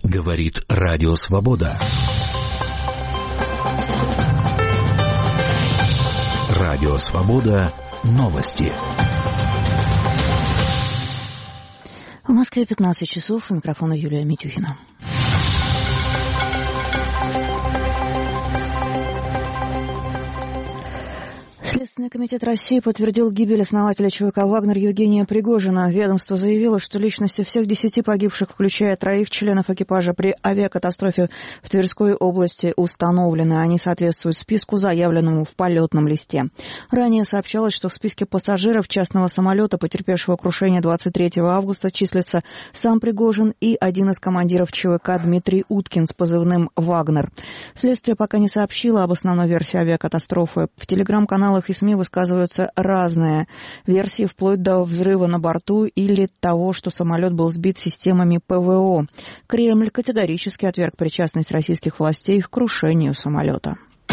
Говорит Радио Свобода. Радио Свобода. Новости. В Москве 15 часов. У микрофона Юлия Митюхина. Следственный комитет России подтвердил гибель основателя ЧВК «Вагнер» Евгения Пригожина. Ведомство заявило, что личности всех 10 погибших, включая 3 членов экипажа при авиакатастрофе в Тверской области, установлены. Они соответствуют списку, заявленному в полетном листе. Ранее сообщалось, что в списке пассажиров частного самолета, потерпевшего крушение 23 августа, числится сам Пригожин и один из командиров ЧВК Дмитрий Уткин с позывным «Вагнер». Следствие пока не сообщило об основной версии авиакатастрофы. В телеграм-каналах и СМИ высказываются разные версии, вплоть до взрыва на борту или того, что самолет был сбит системами ПВО. Кремль категорически отверг причастность российских властей к крушению самолета.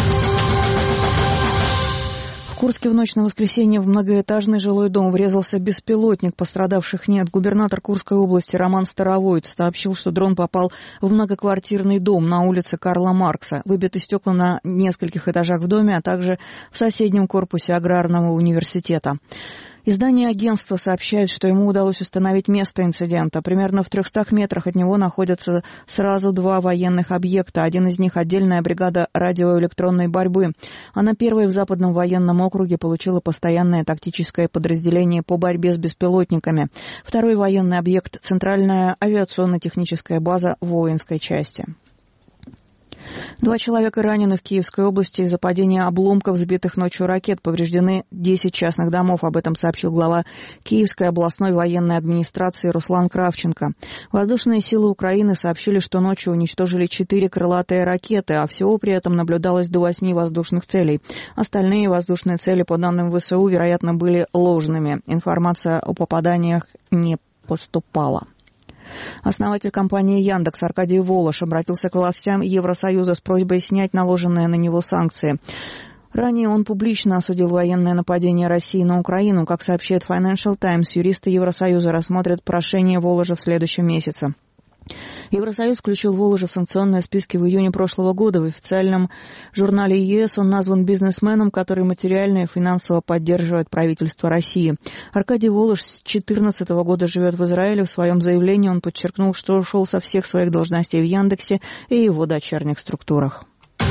В Курске в ночь на воскресенье в многоэтажный жилой дом врезался беспилотник. Пострадавших нет. Губернатор Курской области Роман Старовойтс сообщил, что дрон попал в многоквартирный дом на улице Карла Маркса. Выбиты стекла на нескольких этажах в доме, а также в соседнем корпусе Аграрного университета. Издание агентства сообщает, что ему удалось установить место инцидента. Примерно в 300 метрах от него находятся сразу 2 военных объекта. Один из них — отдельная бригада радиоэлектронной борьбы. Она первой в Западном военном округе получила постоянное тактическое подразделение по борьбе с беспилотниками. Второй военный объект — центральная авиационно-техническая база воинской части. 2 человека ранены в Киевской области из-за падения обломков сбитых ночью ракет. Повреждены 10 частных домов. Об этом сообщил глава Киевской областной военной администрации Руслан Кравченко. Воздушные силы Украины сообщили, что ночью уничтожили 4 крылатые ракеты, а всего при этом наблюдалось до 8 воздушных целей. Остальные воздушные цели, по данным ВСУ, вероятно, были ложными. Информация о попаданиях не поступала. Основатель компании «Яндекс» Аркадий Волош обратился к властям Евросоюза с просьбой снять наложенные на него санкции. Ранее он публично осудил военное нападение России на Украину. Как сообщает Financial Times, юристы Евросоюза рассмотрят прошение Воложа в следующем месяце. Евросоюз включил Воложа в санкционные списки в июне прошлого года. В официальном журнале ЕС он назван бизнесменом, который материально и финансово поддерживает правительство России. Аркадий Волош с 2014 года живет в Израиле. В своем заявлении он подчеркнул, что ушел со всех своих должностей в Яндексе и его дочерних структурах.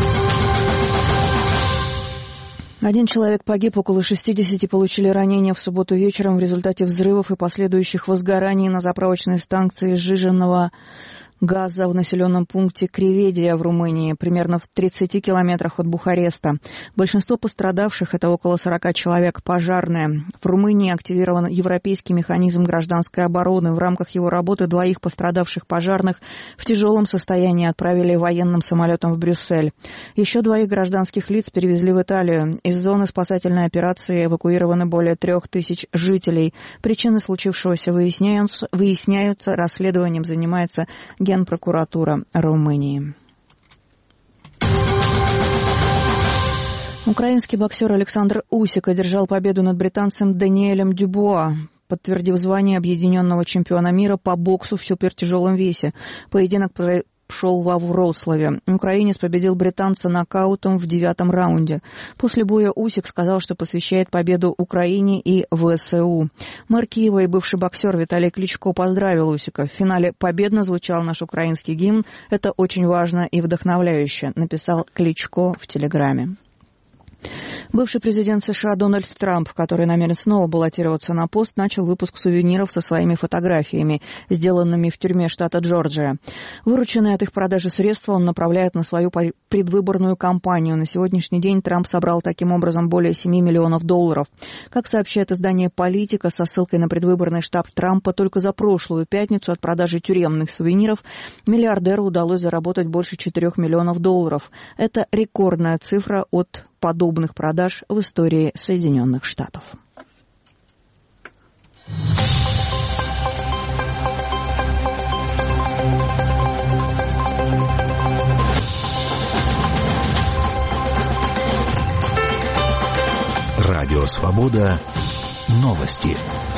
1 человек погиб, около 60 получили ранения в субботу вечером в результате взрывов и последующих возгораний на заправочной станции сжиженного газа в населенном пункте Криведия в Румынии, примерно в 30 километрах от Бухареста. Большинство пострадавших, это около 40 человек, пожарные. В Румынии активирован европейский механизм гражданской обороны. В рамках его работы 2 пострадавших пожарных в тяжелом состоянии отправили военным самолетом в Брюссель. Еще 2 гражданских лиц перевезли в Италию. Из зоны спасательной операции эвакуированы более 3000 жителей. Причины случившегося выясняются. Расследованием занимается Генпрокуратура Румынии. Украинский боксер Александр Усик одержал победу над британцем Даниэлем Дюбуа, подтвердив звание объединенного чемпиона мира по боксу в супертяжелом весе. Поединок шел во Вроцлаве. Украинец победил британца нокаутом в 9-м раунде. После боя Усик сказал, что посвящает победу Украине и ВСУ. Мэр Киева и бывший боксер Виталий Кличко поздравил Усика. В финале победно звучал наш украинский гимн. Это очень важно и вдохновляюще, написал Кличко в Телеграме. Бывший президент США Дональд Трамп, который намерен снова баллотироваться на пост, начал выпуск сувениров со своими фотографиями, сделанными в тюрьме штата Джорджия. Вырученные от их продажи средства он направляет на свою предвыборную кампанию. На сегодняшний день Трамп собрал таким образом более $7 миллионов. Как сообщает издание «Политика» со ссылкой на предвыборный штаб Трампа, только за прошлую пятницу от продажи тюремных сувениров миллиардеру удалось заработать больше $4 миллионов. Это рекордная цифра от подобных продаж в истории Соединенных Штатов. Радио Свобода. Новости.